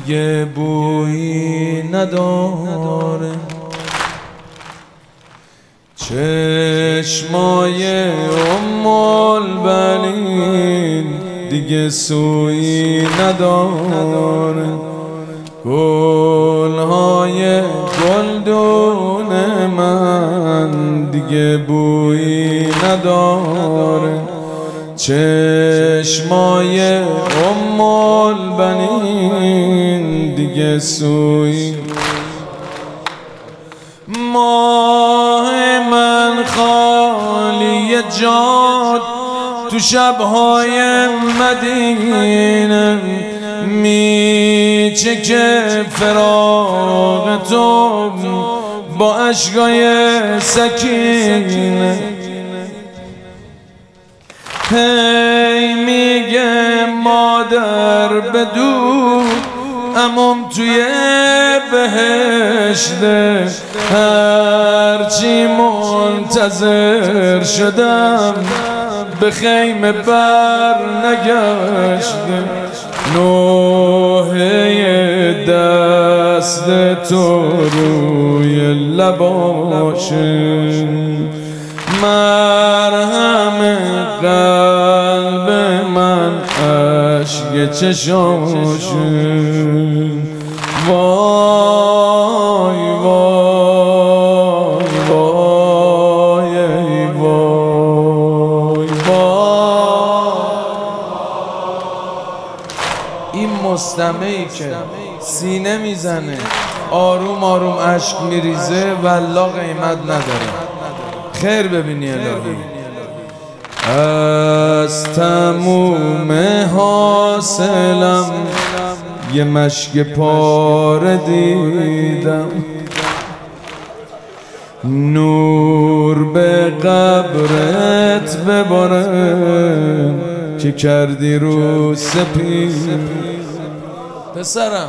دیگه بویی نداره، چشمای ام البنین دیگه سویی نداره، گلهای گلدون من دیگه بویی نداره، چشمای ام البنین دیگه سویی. ماه من خالی جاد تو شبهای مدینه، میچکه فراق تو با اشکای سکینه، هی میگه مادر بدو عموم توی بهشته، هرچی منتظر شدم به خیمه بر نگشته، نوحه دست تو روی لباشه، مرهم قلب من عشق چشاشه، وای وای وای وای وای. این مستمعی که سینه میزنه آروم آروم اشک میریزه والله قیمت نداره. خیر ببینی الهی. از تموم حاصلم یه مشک پاره دیدم، نور به قبرت بباره که کردی رو سپید. پسرم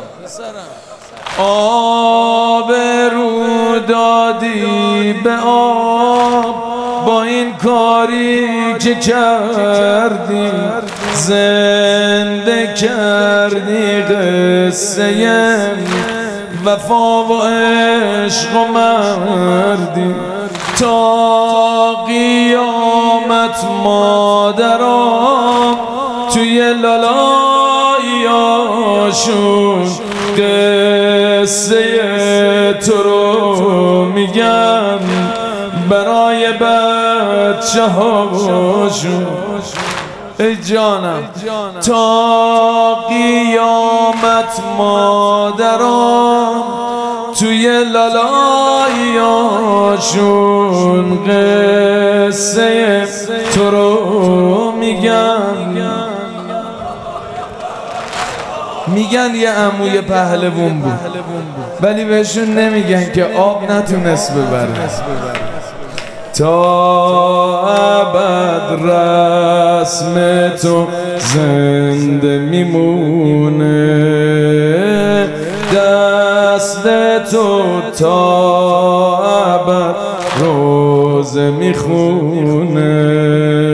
آب رو دادی به آب، با این کاری که کردی زنده کردی قصه وفا و عشق و مردی، تا قیامت مادرام توی لالاییاشون قصه تو رو میگن برای بچه هاشون. ای جانم تا قیامت مادرام توی لالاییاشون قصه تو رو میگن یه عموی پهلوون بود ولی بهشون نمیگن که آب نتونست ببره. تا ابد رسم تو زنده میمونه، دست تو تا ابد روزه میخونه.